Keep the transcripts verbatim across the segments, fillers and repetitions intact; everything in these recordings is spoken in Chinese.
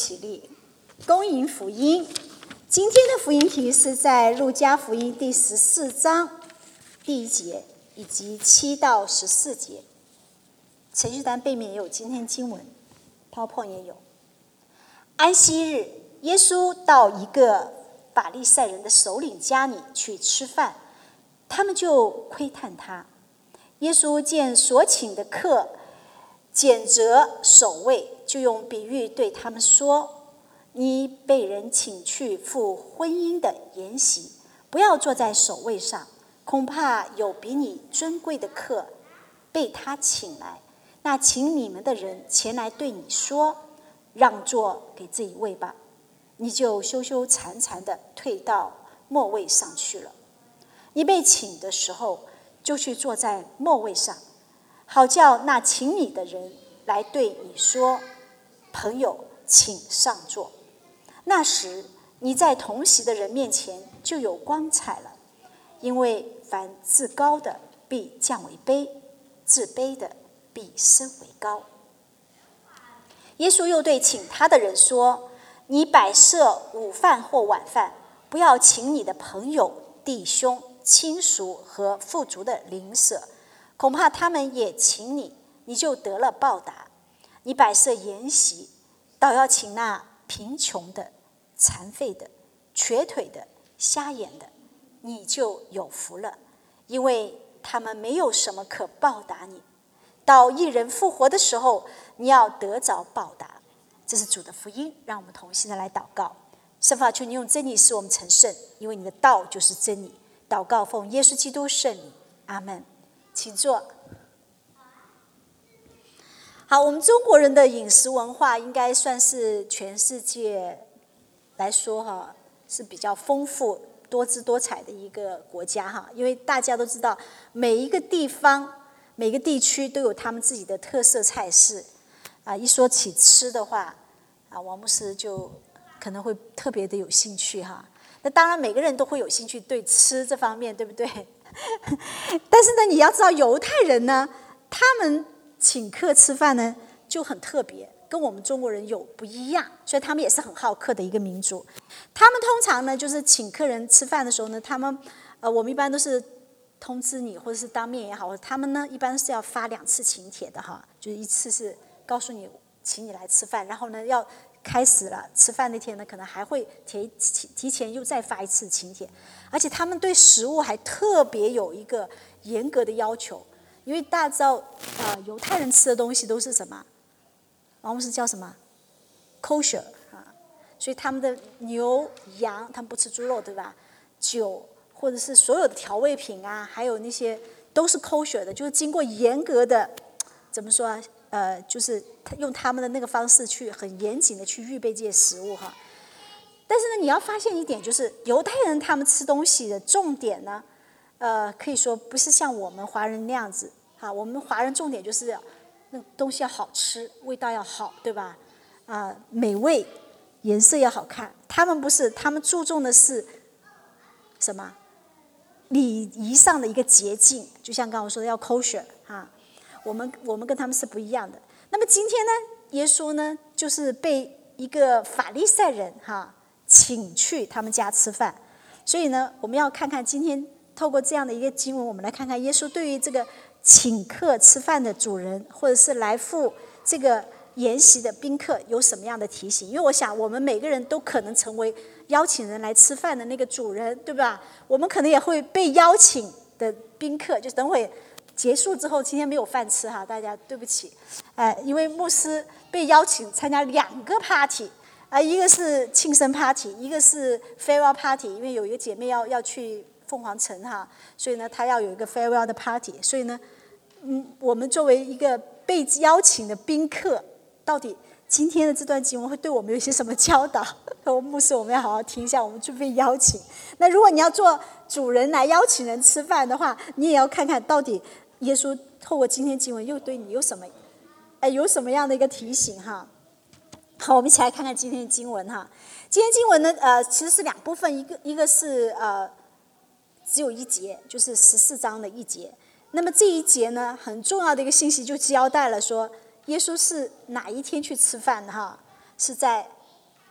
起立，恭迎福音。今天的福音题是在路加福音第十四章第一节以及七到十四节。程序单背面也有今天经文 ，PowerPoint 也有。安息日，耶稣到一个法利赛人的首领家里去吃饭，他们就窥探他。耶稣见所请的客拣择首位，就用比喻对他们说：你被人请去赴婚姻的筵席，不要坐在首位上，恐怕有比你尊贵的客被他请来，那请你们的人前来对你说：让座给这一位吧，你就羞羞惭惭地退到末位上去了。你被请的时候，就去坐在末位上，好叫那请你的人来对你说：朋友，请上座。那时你在同席的人面前就有光彩了，因为凡自高的必降为卑，自卑的必升为高。耶稣又对请他的人说：你摆设午饭或晚饭，不要请你的朋友、弟兄、亲属和富足的邻舍，恐怕他们也请你，你就得了报答。你摆设筵席，倒要请那贫穷的、残废的、瘸腿的、瞎眼的，你就有福了，因为他们没有什么可报答你。到一人复活的时候，你要得着报答。这是主的福音，让我们同心的来祷告。圣父，求你用真理使我们成圣，因为你的道就是真理。祷告奉耶稣基督圣名，阿们。请坐。好，我们中国人的饮食文化应该算是全世界来说哈是比较丰富、多姿多彩的一个国家哈。因为大家都知道，每一个地方、每个地区都有他们自己的特色菜式啊。一说起吃的话啊，王牧师就可能会特别的有兴趣哈。那当然每个人都会有兴趣对吃这方面，对不对？但是呢，你要知道犹太人呢，他们请客吃饭呢就很特别，跟我们中国人有不一样，所以他们也是很好客的一个民族。他们通常呢就是请客人吃饭的时候呢，他们呃我们一般都是通知你，或者是当面也好，他们呢一般是要发两次请帖的哈，就是一次是告诉你请你来吃饭，然后呢要开始了吃饭那天呢，可能还会提提前又再发一次请帖，而且他们对食物还特别有一个严格的要求，因为大家知道，呃，犹太人吃的东西都是什么？王牧师叫什么 ？kosher 啊，所以他们的牛、羊，他们不吃猪肉，对吧？酒或者是所有的调味品啊，还有那些都是 kosher 的，就是经过严格的，怎么说啊？呃，就是用他们的那个方式去很严谨的去预备这些食物哈。但是呢，你要发现一点，就是犹太人他们吃东西的重点呢，呃，可以说不是像我们华人那样子哈。我们华人重点就是那东西要好吃，味道要好，对吧？啊、呃，美味，颜色要好看。他们不是，他们注重的是什么？礼仪上的一个洁净，就像刚刚我说的要 kosher 哈。我们我们跟他们是不一样的。那么今天呢，耶稣呢，就是被一个法利赛人哈请去他们家吃饭。所以呢，我们要看看今天透过这样的一个经文，我们来看看耶稣对于这个请客吃饭的主人，或者是来赴这个筵席的宾客有什么样的提醒。因为我想，我们每个人都可能成为邀请人来吃饭的那个主人，对吧？我们可能也会被邀请的宾客，就等会结束之后，今天没有饭吃哈，大家对不起，呃，因为牧师被邀请参加两个 party， 啊、呃，一个是庆生 party， 一个是 farewell party， 因为有一个姐妹要要去凤凰城哈，所以呢，她要有一个 farewell 的 party， 所以呢，嗯，我们作为一个被邀请的宾客，到底今天的这段经文会对我们有些什么教导？我牧师，我们要好好听一下，我们就被邀请。那如果你要做主人来邀请人吃饭的话，你也要看看到底耶稣透过今天经文又对你有什么，哎，有什么样的一个提醒哈？好，我们一起来看看今天的经文哈。今天经文呢，呃，其实是两部分，一个一个是呃只有一节，就是十四章的一节。那么这一节呢，很重要的一个信息就交代了说，耶稣是哪一天去吃饭的哈？是在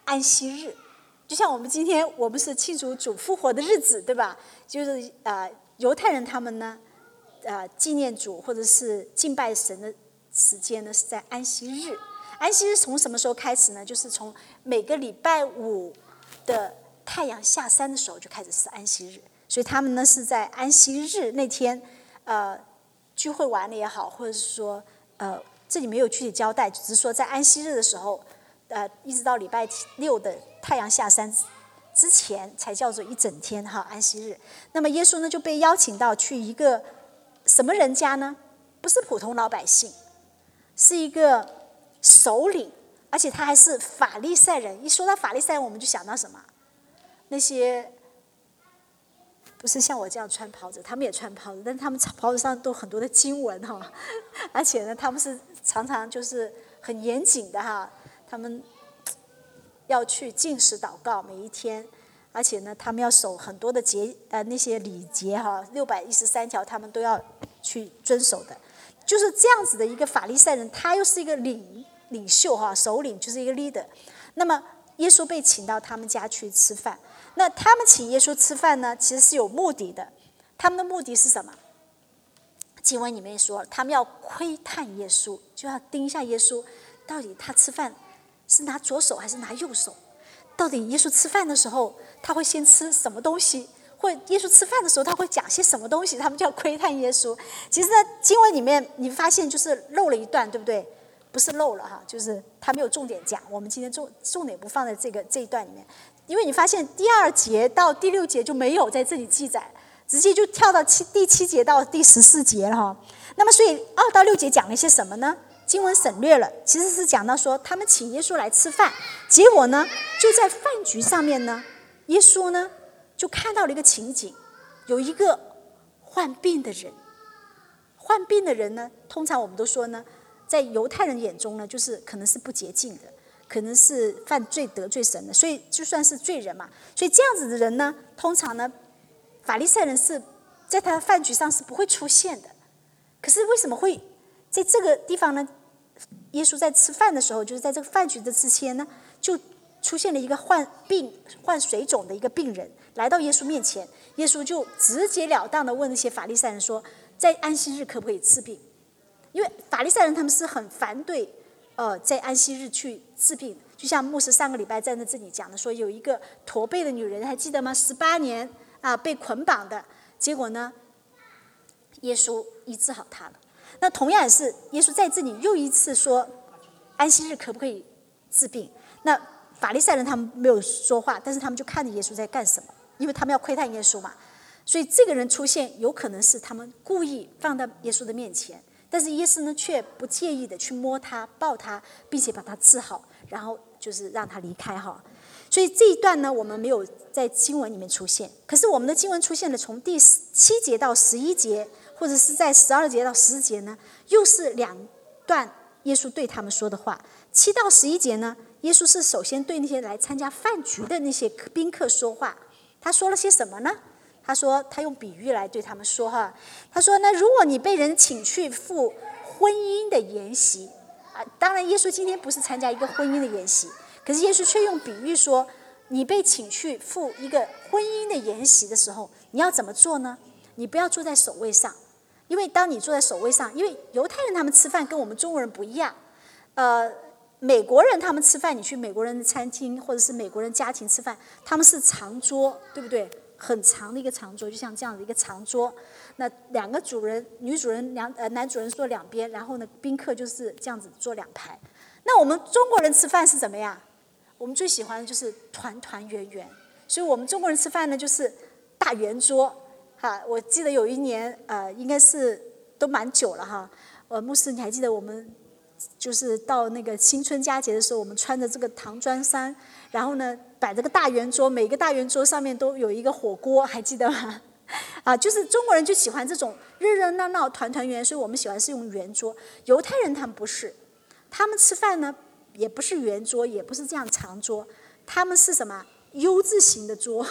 安息日。就像我们今天我们是庆祝主复活的日子，对吧？就是呃犹太人他们呢呃纪念主或者是敬拜神的时间呢是在安息日。安息日从什么时候开始呢？就是从每个礼拜五的太阳下山的时候就开始是安息日。所以他们呢是在安息日那天呃聚会完了也好，或者是说呃这里没有具体交代，只是说在安息日的时候呃一直到礼拜六的太阳下山之前才叫做一整天哈安息日。那么耶稣呢就被邀请到去一个什么人家呢？不是普通老百姓，是一个首领，而且他还是法利赛人。一说到法利赛人，我们就想到什么？那些不是像我这样穿袍子，他们也穿袍子，但是他们袍子上都很多的经文哈，而且呢，他们是常常就是很严谨的哈，他们要去禁食祷告每一天，而且呢，他们要守很多的节呃那些礼节哈，六百一十三条他们都要去遵守的。就是这样子的一个法利赛人，他又是一个领领袖哈，首领就是一个 leader。那么耶稣被请到他们家去吃饭。那他们请耶稣吃饭呢，其实是有目的的。他们的目的是什么？经文里面说，他们要窥探耶稣，就要盯一下耶稣，到底他吃饭是拿左手还是拿右手？到底耶稣吃饭的时候，他会先吃什么东西？或耶稣吃饭的时候，他会讲些什么东西？他们就要窥探耶稣。其实呢，经文里面你发现就是漏了一段，对不对？不是漏了哈，就是他没有重点讲。我们今天重重点不放在这个这一段里面。因为你发现第二节到第六节就没有在这里记载，直接就跳到七第七节到第十四节了哈。那么所以二到六节讲了一些什么呢？经文省略了，其实是讲到说他们请耶稣来吃饭，结果呢就在饭局上面呢，耶稣呢就看到了一个情景，有一个患病的人。患病的人呢，通常我们都说呢，在犹太人眼中呢，就是可能是不洁净的。可能是犯罪得罪神的，所以就算是罪人嘛。所以这样子的人呢，通常呢，法利赛人是在他的饭局上是不会出现的。可是为什么会在这个地方呢？耶稣在吃饭的时候，就是在这个饭局的之前呢，就出现了一个患病、患水肿的一个病人来到耶稣面前。耶稣就直截了当的问那些法利赛人说，在安息日可不可以治病？因为法利赛人他们是很反对。呃，在安息日去治病，就像牧师上个礼拜在这里讲的，说有一个驼背的女人，还记得吗？十八年啊被捆绑的，结果呢，耶稣医治好她了。那同样也是，耶稣在这里又一次说，安息日可不可以治病？那法利赛人他们没有说话，但是他们就看着耶稣在干什么，因为他们要窥探耶稣嘛。所以这个人出现，有可能是他们故意放到耶稣的面前。但是耶稣呢，却不介意的去摸他、抱他，并且把他治好，然后就是让他离开哈。所以这一段呢，我们没有在经文里面出现。可是我们的经文出现了，从第七节到十一节，或者是在十二节到十四节呢，又是两段耶稣对他们说的话。七到十一节呢，耶稣是首先对那些来参加饭局的那些宾客说话。他说了些什么呢？他说他用比喻来对他们说哈，他说呢，如果你被人请去赴婚姻的筵席啊，当然耶稣今天不是参加一个婚姻的筵席，可是耶稣却用比喻说，你被请去赴一个婚姻的筵席的时候，你要怎么做呢？你不要坐在首位上，因为当你坐在首位上，因为犹太人他们吃饭跟我们中国人不一样，呃，美国人他们吃饭，你去美国人的餐厅或者是美国人家庭吃饭，他们是长桌，对不对？很长的一个长桌，就像这样的一个长桌，那两个主人，女主人两呃男主人坐两边，然后呢宾客就是这样子坐两排。那我们中国人吃饭是怎么样？我们最喜欢的就是团团圆圆，所以我们中国人吃饭呢就是大圆桌哈。我记得有一年呃应该是都蛮久了哈，呃牧师你还记得我们就是到那个新春佳节的时候，我们穿着这个唐装衫，然后呢摆这个大圆桌，每个大圆桌上面都有一个火锅，还记得吗？啊，就是中国人就喜欢这种热热闹闹、团团圆，所以我们喜欢是用圆桌。犹太人他们不是，他们吃饭呢也不是圆桌，也不是这样长桌，他们是什么 U 字形的桌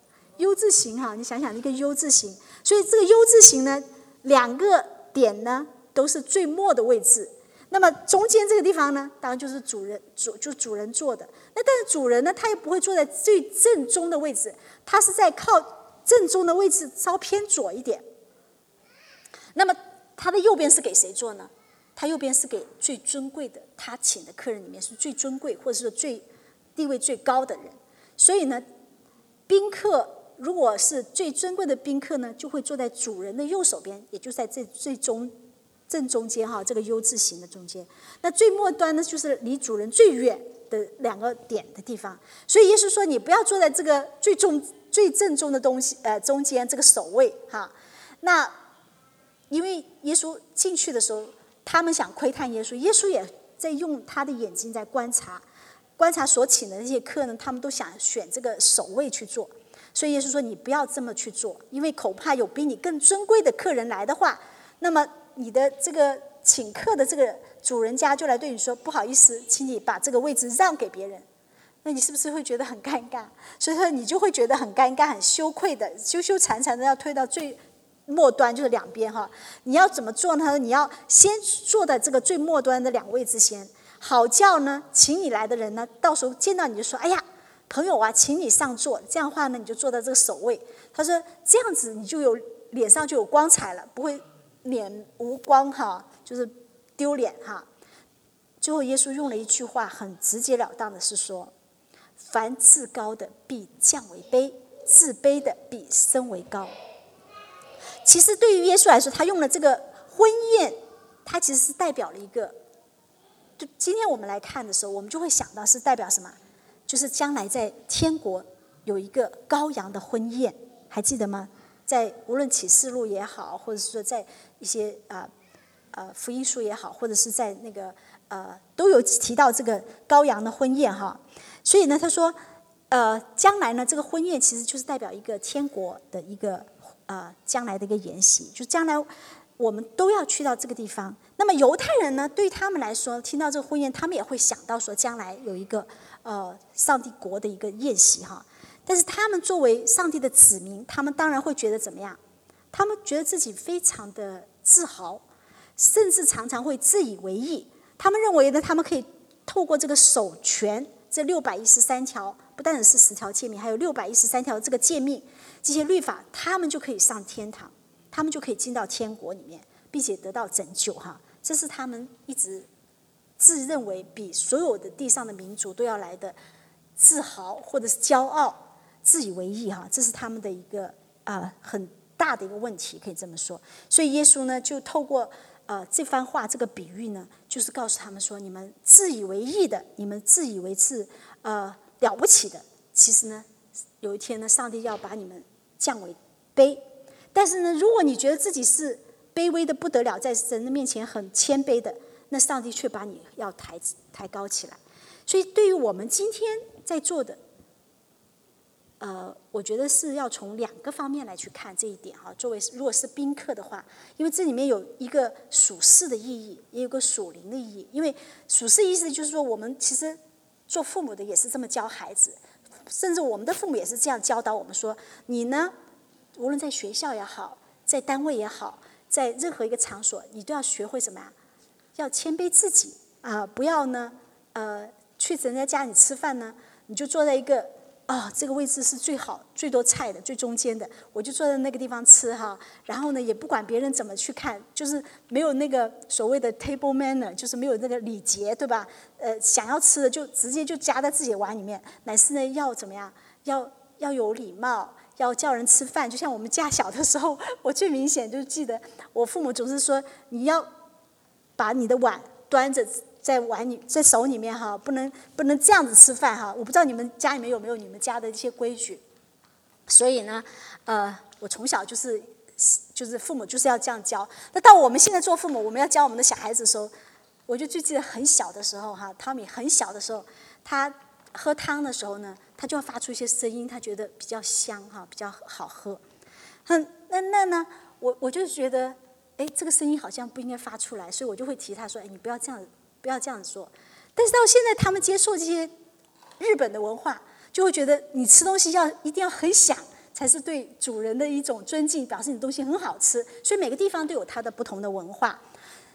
，U 字形哈，你想想一个 U 字形，所以这个 U 字形呢，两个点呢都是最末的位置。 那么中间这个地方呢，当然就是主人主就主人坐的。那但是主人呢，他又不会坐在最正中的位置，他是在靠正中的位置稍偏左一点。那么他的右边是给谁坐呢？他右边是给最尊贵的，他请的客人里面是最尊贵或者是最地位最高的人。所以呢，宾客如果是最尊贵的宾客呢，就会坐在主人的右手边，也就在这最中正中间哈，这个 U 字形的中间。那最末端呢，就是离主人最远的两个点的地方。所以耶稣说，你不要坐在这个最重最正中的东西呃中间这个首位哈。那因为耶稣进去的时候，他们想窥探耶稣，耶稣也在用他的眼睛在观察，观察所请的那些客人，他们都想选这个首位去做。所以耶稣说，你不要这么去做，因为恐怕有比你更尊贵的客人来的话，那么你的这个请客的这个主人家就来对你说，不好意思，请你把这个位置让给别人。那你是不是会觉得很尴尬？所以说你就会觉得很尴尬、很羞愧的，羞羞惭惭的要推到最末端，就是两边哈。你要怎么做呢？你要先坐在这个最末端的两位之先，好叫呢请你来的人呢，到时候见到你就说，哎呀，朋友啊，请你上座。这样的话呢，你就坐在这个首位。他说这样子你就有脸上就有光彩了，不会脸无光哈，就是丢脸哈。最后耶稣用了一句话很直截了当的是说，凡自高的必降为卑，自卑的必升为高。其实对于耶稣来说，他用了这个婚宴，他其实是代表了一个，就今天我们来看的时候，我们就会想到是代表什么，就是将来在天国有一个羔羊的婚宴，还记得吗？在无论启示录也好，或者是说在一些啊呃福音书也好，或者是在那个呃都有提到这个羔羊的婚宴哈。所以呢，他说呃将来呢这个婚宴其实就是代表一个天国的一个呃将来的一个筵席，就将来我们都要去到这个地方。那么犹太人呢，对他们来说，听到这个婚宴，他们也会想到说将来有一个呃上帝国的一个宴席哈。但是他们作为上帝的子民，他们当然会觉得怎么样？他们觉得自己非常的自豪，甚至常常会自以为意。他们认为呢，他们可以透过这个守全这六百一十三条，不单只是十条诫命，还有六百一十三条这个诫命，这些律法，他们就可以上天堂，他们就可以进到天国里面，并且得到拯救哈。这是他们一直自认为比所有的地上的民族都要来的自豪或者是骄傲、自以为意哈，这是他们的一个啊、呃、很大的一个问题，可以这么说。所以耶稣呢，就透过呃这番话这个比喻呢，就是告诉他们说，你们自以为意的，你们自以为是呃了不起的，其实呢，有一天呢，上帝要把你们降为卑。但是呢，如果你觉得自己是卑微的不得了，在神的面前很谦卑的，那上帝却把你要抬抬高起来。所以对于我们今天在座的，呃，我觉得是要从两个方面来去看这一点哈。作为如果是宾客的话，因为这里面有一个属世的意义，也有个属灵的意义。因为属世意思就是说，我们其实做父母的也是这么教孩子，甚至我们的父母也是这样教导我们说，你呢，无论在学校也好，在单位也好，在任何一个场所，你都要学会什么呀？要谦卑自己啊、呃，不要呢，呃，去人家家里吃饭呢，你就坐在一个啊、哦，这个位置是最好、最多菜的、最中间的，我就坐在那个地方吃哈。然后呢，也不管别人怎么去看，就是没有那个所谓的 table manner， 就是没有那个礼节，对吧？呃，想要吃的就直接就夹在自己的碗里面，乃是呢要怎么样？要要有礼貌。要叫人吃饭，就像我们家小的时候，我最明显就记得我父母总是说，你要把你的碗端着在碗里，在手里面哈，不能不能这样子吃饭哈。我不知道你们家里面有没有你们家的一些规矩。所以呢，呃，我从小就是就是父母就是要这样教。那到我们现在做父母，我们要教我们的小孩子的时候，我就最记得很小的时候哈，汤米很小的时候，他喝汤的时候呢，他就要发出一些声音，他觉得比较香哈，比较好喝。嗯，那那呢，我我就觉得，哎，这个声音好像不应该发出来，所以我就会提他说，哎，你不要这样，不要这样子做。但是到现在，他们接受这些日本的文化，就会觉得你吃东西要一定要很响，才是对主人的一种尊敬，表示你东西很好吃。所以每个地方都有它的不同的文化。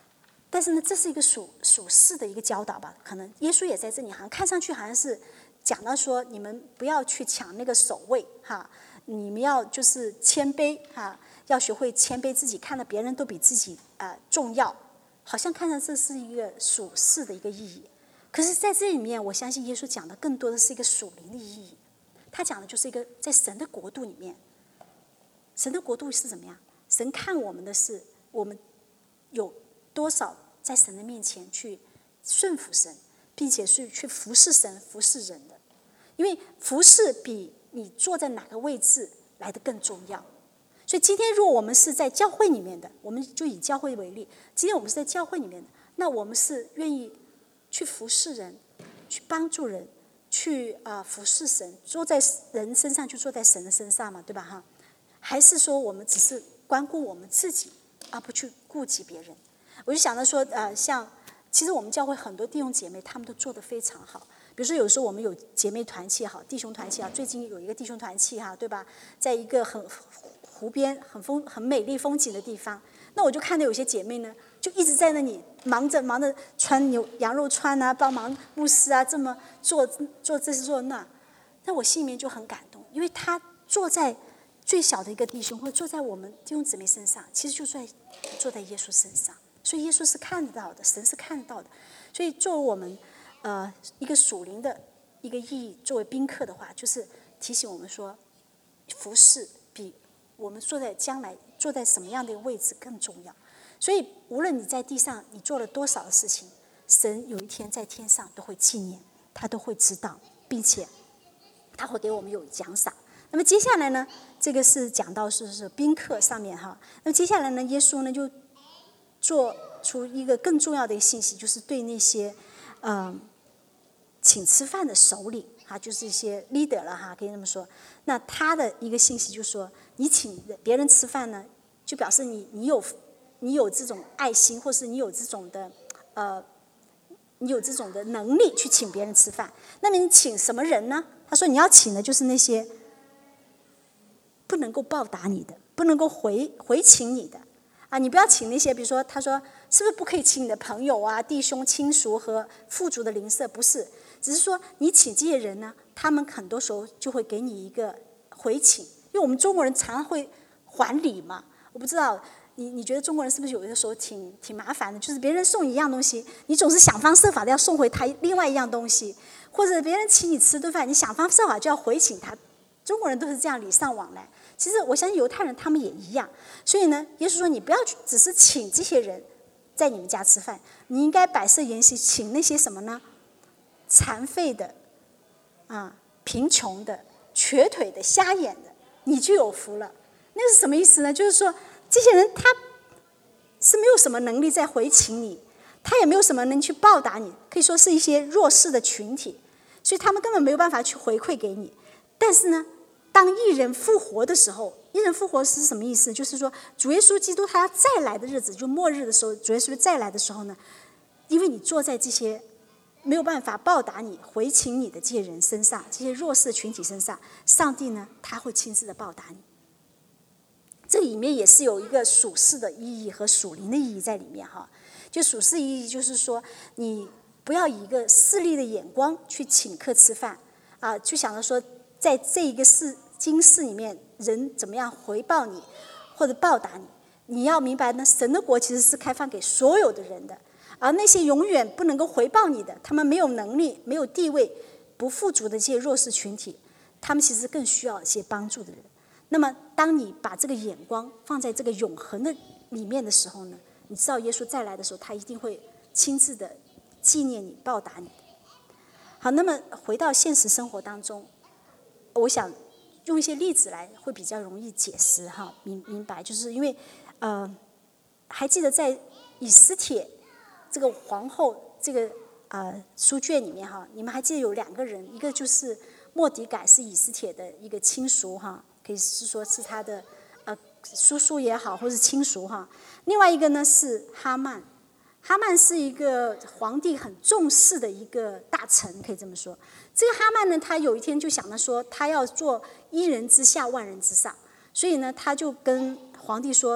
但是呢，这是一个属属世的一个教导吧？可能耶稣也在这里，好像看上去好像是讲到说，你们不要去抢那个首位哈，你们要就是谦卑哈，要学会谦卑自己，看到别人都比自己啊、呃、重要，好像看上这是一个属世的一个意义。可是在这里面，我相信耶稣讲的更多的是一个属灵的意义。他讲的就是一个在神的国度里面，神的国度是怎么样？神看我们的是我们有多少在神的面前去顺服神，并且是去服侍神、服侍人的。因为服侍比你坐在哪个位置来得更重要。所以今天如果我们是在教会里面的，我们就以教会为例，今天我们是在教会里面的，那我们是愿意去服侍人，去帮助人，去啊、呃、服侍神，坐在人身上就坐在神的身上嘛，对吧哈？还是说我们只是关顾我们自己，而不去顾及别人？我就想到说，呃，像其实我们教会很多弟兄姐妹，他们都做得非常好。比如说，有时候我们有姐妹团契哈，弟兄团契啊，最近有一个弟兄团契哈，对吧？在一个很湖边、很风、很美丽风景的地方，那我就看到有些姐妹呢，就一直在那里忙着忙着穿牛羊肉串啊，帮忙牧师啊，这么做做这做那，那我心里面就很感动，因为她坐在最小的一个弟兄，或者坐在我们弟兄姊妹身上，其实就在坐在耶稣身上，所以耶稣是看得到的，神是看得到的。所以作为我们呃一个属灵的一个意义，作为宾客的话，就是提醒我们说，服侍比我们坐在将来坐在什么样的一个位置更重要。所以无论你在地上你做了多少的事情，神有一天在天上都会纪念，他都会知道，并且他会给我们有奖赏。那么接下来呢，这个是讲到是是宾客上面哈。那么接下来呢，耶稣呢就做出一个更重要的一个信息，就是对那些嗯、呃、请吃饭的首领哈，就是一些 leader 了哈，可以这么说。那他的一个信息就是说，你请别人吃饭呢，就表示你你有你有这种爱心，或是你有这种的呃你有这种的能力去请别人吃饭。那么你请什么人呢？他说你要请的就是那些不能够报答你的，不能够回回请你的啊！你不要请那些，比如说，他说是不是不可以请你的朋友啊、弟兄、亲属和富足的邻舍？不是，只是说你请这些人呢，他们很多时候就会给你一个回请，因为我们中国人常常会还礼嘛。我不知道你你觉得中国人是不是有的时候挺挺麻烦的？就是别人送一样东西，你总是想方设法的要送回他另外一样东西，或者别人请你吃顿饭，你想方设法就要回请他。中国人都是这样礼尚往来。其实我相信犹太人他们也一样，所以呢，耶稣说你不要只是请这些人在你们家吃饭，你应该摆设筵席，请那些什么呢？残废的、啊贫穷的、瘸腿的、瞎眼的，你就有福了。那是什么意思呢？就是说这些人他是没有什么能力在回请你，他也没有什么能去报答你，可以说是一些弱势的群体，所以他们根本没有办法去回馈给你。但是呢，当义人复活的时候，义人复活是什么意思？就是说主耶稣基督他要再来的日子，就末日的时候，主耶稣再来的时候呢，因为你坐在这些没有办法报答你、回请你的这些人身上，这些弱势群体身上，上帝呢他会亲自的报答你。这里面也是有一个属世的意义和属灵的意义在里面哈。就属世意义就是说，你不要以一个势利的眼光去请客吃饭啊，就想着说在这一个世今世里面，人怎么样回报你或者报答你？你要明白呢，神的国其实是开放给所有的人的，而那些永远不能够回报你的，他们没有能力、没有地位、不富足的这些弱势群体，他们其实更需要一些帮助的人。那么，当你把这个眼光放在这个永恒的里面的时候呢，你知道耶稣再来的时候，他一定会亲自的纪念你、报答你。好，那么回到现实生活当中，我想用一些例子来会比较容易解释哈，明明白，就是因为呃，还记得在以斯帖这个皇后这个呃书卷里面哈，你们还记得有两个人，一个就是末底改是以斯帖的一个亲属哈，可以是说是他的呃叔叔也好，或是亲属哈。另外一个呢是哈曼，哈曼是一个皇帝很重视的一个大臣，可以这么说。这个哈曼呢，他有一天就想着说，他要做一人之下，万人之上，所以呢，他就跟皇帝说，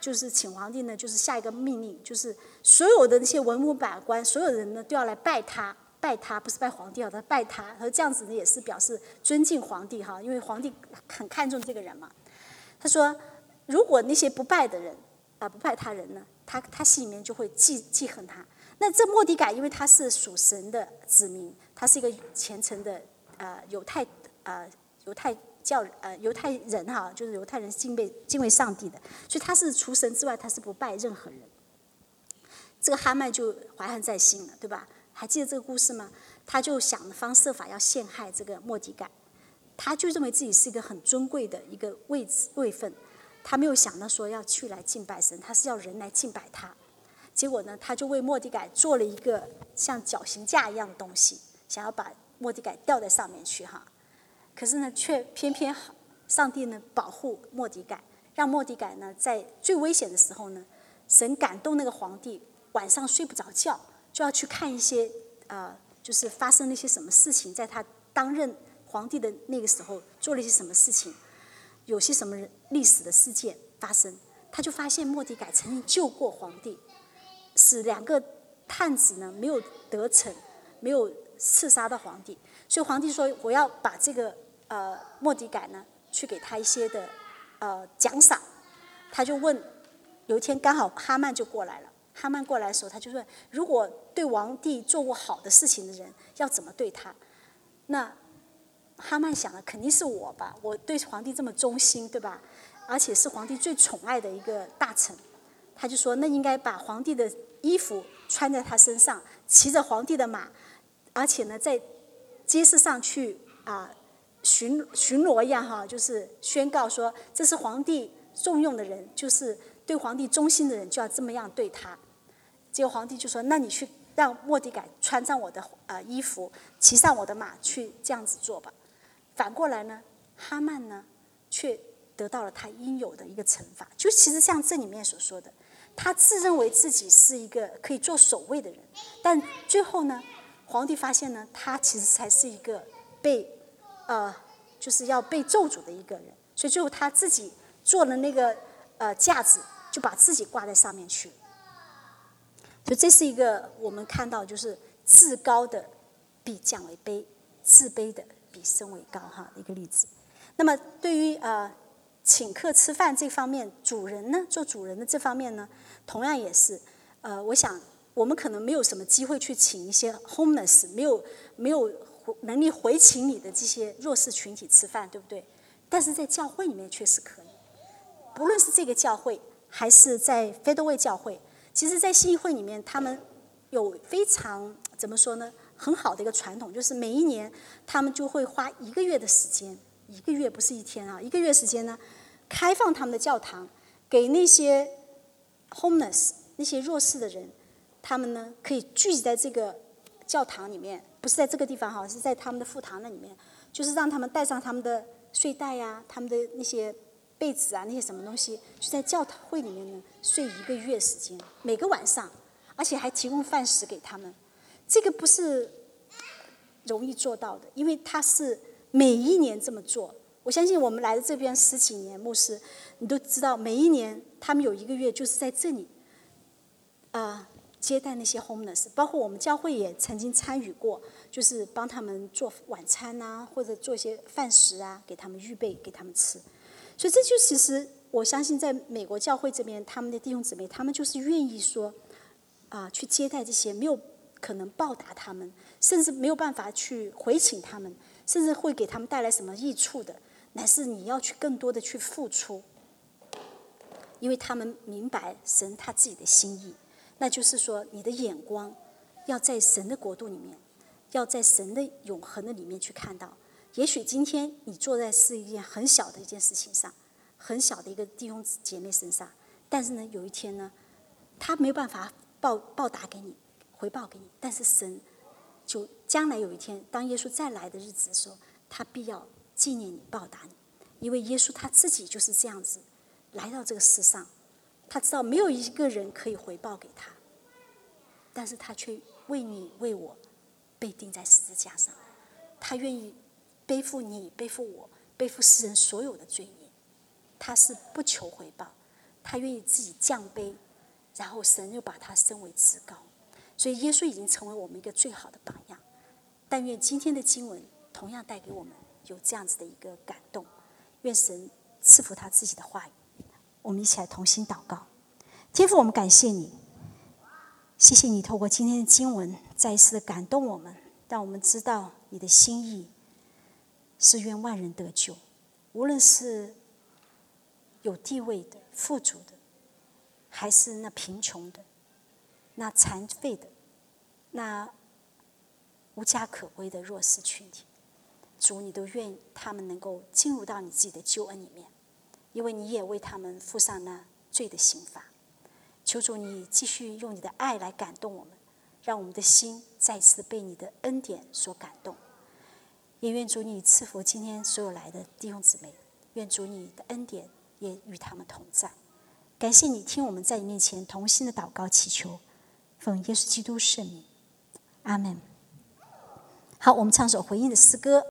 就是请皇帝呢，就是下一个命令，就是所有的那些文武百官，所有人呢都要来拜他，拜他不是拜皇帝啊，他拜他，他说这样子呢也是表示尊敬皇帝哈，因为皇帝很看重这个人嘛。他说，如果那些不拜的人啊、呃、不拜他人呢，他他心里面就会记记恨他。那这末底改因为他是属神的子民，他是一个虔诚的呃犹太呃犹太教呃犹太人哈，就是犹太人敬畏敬畏上帝的，所以他是除神之外他是不拜任何人。这个哈曼就怀恨在心了，对吧？还记得这个故事吗？他就想方设法要陷害这个末底改，他就认为自己是一个很尊贵的一个位置位分，他没有想到说要去来敬拜神，他是要人来敬拜他。结果呢，他就为末底改做了一个像绞刑架一样的东西，想要把末底改吊在上面去哈。可是呢，却偏偏上帝呢保护末底改，让末底改呢在最危险的时候呢，神感动那个皇帝，晚上睡不着觉，就要去看一些呃，就是发生了一些什么事情，在他当任皇帝的那个时候做了一些什么事情，有些什么历史的事件发生，他就发现末底改曾经救过皇帝，使两个探子呢没有得逞，没有刺杀到皇帝，所以皇帝说我要把这个呃末底改呢去给他一些的呃奖赏。他就问，有一天刚好哈曼就过来了，哈曼过来的时候他就说，如果对皇帝做过好的事情的人要怎么对他？那哈曼想了，肯定是我吧，我对皇帝这么忠心，对吧？而且是皇帝最宠爱的一个大臣，他就说那应该把皇帝的衣服穿在他身上，骑着皇帝的马，而且呢在街市上去啊、呃、巡巡逻一样哈，就是宣告说这是皇帝重用的人，就是对皇帝忠心的人就要这么样对他。结果皇帝就说那你去让末底改穿上我的呃衣服，骑上我的马去这样子做吧。反过来呢，哈曼呢却得到了他应有的一个惩罚，就其实像这里面所说的，他自认为自己是一个可以做守卫的人，但最后呢，皇帝发现呢，他其实才是一个被呃就是要被咒诅的一个人，所以最后他自己做了那个呃架子，就把自己挂在上面去。所以这是一个我们看到就是自高的必降为卑，自卑的比升为高哈一个例子。那么对于呃请客吃饭这方面，主人呢做主人的这方面呢，同样也是呃，我想我们可能没有什么机会去请一些 homeless 没有没有能力回请你的这些弱势群体吃饭，对不对？但是在教会里面确实可以，不论是这个教会还是在非都会教会，其实在信义会里面他们有非常怎么说呢很好的一个传统，就是每一年他们就会花一个月的时间，一个月不是一天啊，一个月时间呢，开放他们的教堂给那些 homeless 那些弱势的人，他们呢可以聚集在这个教堂里面，不是在这个地方哈，是在他们的副堂那里面，就是让他们带上他们的睡袋呀、他们的那些被子啊，那些什么东西，就在教会里面呢睡一个月时间，每个晚上，而且还提供饭食给他们。这个不是容易做到的，因为他是每一年这么做。我相信我们来的这边十几年，牧师你都知道，每一年他们有一个月就是在这里啊、呃、接待那些 homeless， 包括我们教会也曾经参与过，就是帮他们做晚餐啊，或者做一些饭食啊，给他们预备给他们吃。所以这就其实我相信在美国教会这边，他们的弟兄姊妹他们就是愿意说啊、呃、去接待这些没有可能报答他们，甚至没有办法去回请他们，甚至会给他们带来什么益处的，乃是你要去更多的去付出，因为他们明白神他自己的心意，那就是说你的眼光要在神的国度里面，要在神的永恒的里面去看到。也许今天你做在是一件很小的一件事情上，很小的一个弟兄姐妹身上，但是呢，有一天呢，他没有办法报报答给你，回报给你，但是神就将来有一天，当耶稣再来的日子的时候，他必要纪念你，报答你，因为耶稣他自己就是这样子来到这个世上，他知道没有一个人可以回报给他，但是他却为你为我被钉在十字架上，他愿意背负你，背负我，背负世人所有的罪孽，他是不求回报， 他愿意自己降卑，然后神又把他升为至高。所以耶稣已经成为我们一个最好的榜样。但愿今天的经文同样带给我们有这样子的一个感动，愿神赐福他自己的话语。我们一起来同心祷告。天父，我们感谢你，谢谢你透过今天的经文再一次的感动我们，让我们知道你的心意是愿万人得救，无论是有地位的、富足的，还是那贫穷的、那残废的、那无家可归的弱势群体。主，你都愿他们能够进入到你自己的救恩里面，因为你也为他们付上那罪的刑罚。求主你继续用你的爱来感动我们，让我们的心再次被你的恩典所感动。也愿主你赐福今天所有来的弟兄姊妹，愿主你的恩典也与他们同在。感谢你听我们在你面前同心的祷告祈求，奉耶稣基督圣名，阿们。好，我们唱首回应的诗歌。